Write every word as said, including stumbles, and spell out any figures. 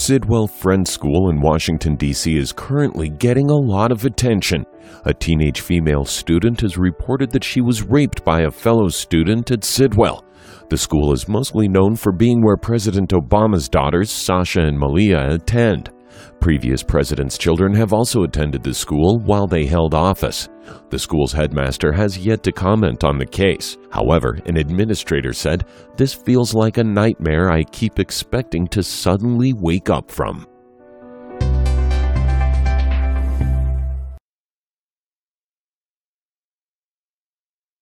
Sidwell Friends School in Washington, D C is currently getting a lot of attention. A teenage female student has reported that she was raped by a fellow student at Sidwell. The school is mostly known for being where President Obama's daughters, Sasha and Malia, attend. Previous presidents' children have also attended the school while they held office. The school's headmaster has yet to comment on the case. However, an administrator said, "This feels like a nightmare I keep expecting to suddenly wake up from."